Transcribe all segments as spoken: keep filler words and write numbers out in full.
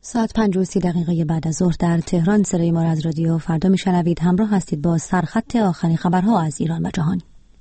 ساعت پنج و سی دقیقه بعد از ظهر در تهران صدای ما را از رادیو فردا میشنوید. همراه هستید با سرخط آخرین خبرها از ایران و جهان.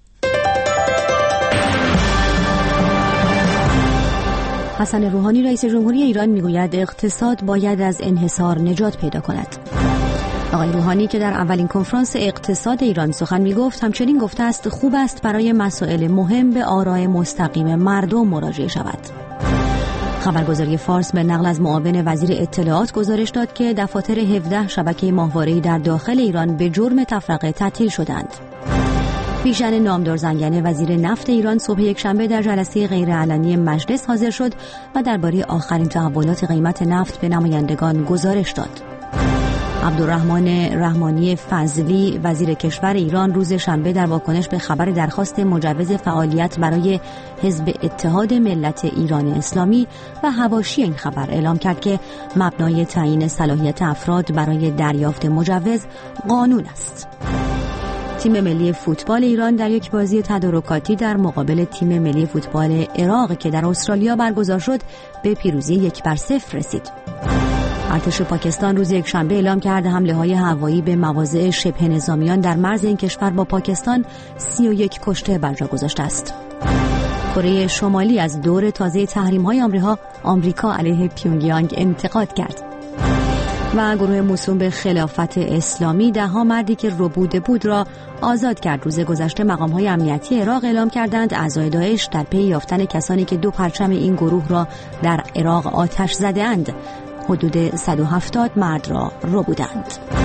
حسن روحانی رئیس جمهوری ایران میگوید اقتصاد باید از انحصار نجات پیدا کند. آقای روحانی که در اولین کنفرانس اقتصاد ایران سخن میگفت همچنین گفته است خوب است برای مسائل مهم به آراء مستقیم مردم مراجعه شود. خبرگزاری فارس به نقل از معاون وزیر اطلاعات گزارش داد که دفاتر هفده شبکه ماهواره‌ای در داخل ایران به جرم تفرقه تعطیل شدند. بیژن نامدار زنگنه وزیر نفت ایران صبح یکشنبه در جلسه غیرعلنی مجلس حاضر شد و درباره آخرین تحولات قیمت نفت به نمایندگان گزارش داد. عبدالرحمن رحمانی فضلی وزیر کشور ایران روز شنبه در واکنش به خبر درخواست مجوز فعالیت برای حزب اتحاد ملت ایران اسلامی و حواشی این خبر اعلام کرد که مبنای تعیین صلاحیت افراد برای دریافت مجوز قانون است. تیم ملی فوتبال ایران در یک بازی تدارکاتی در مقابل تیم ملی فوتبال عراق که در استرالیا برگزار شد به پیروزی یک بر صفر رسید. ارتش پاکستان روز یکشنبه اعلام کرده حمله‌های هوایی به مواضع شبه نظامیان در مرز این کشور با پاکستان سی و یک کشته بر جا گذاشته است. کره شمالی از دور تازه تحریم‌های آمریکا آمریکا علیه پیونگیانگ انتقاد کرد. و گروه موسوم به خلافت اسلامی ده ها مردی که ربوده بود را آزاد کرد. روز گذشته مقام‌های امنیتی عراق اعلام کردند اعضای داعش در پی یافتن کسانی که دو پرچم این گروه را در عراق آتش زده‌اند حدود صد و هفتاد مرد را ربودند.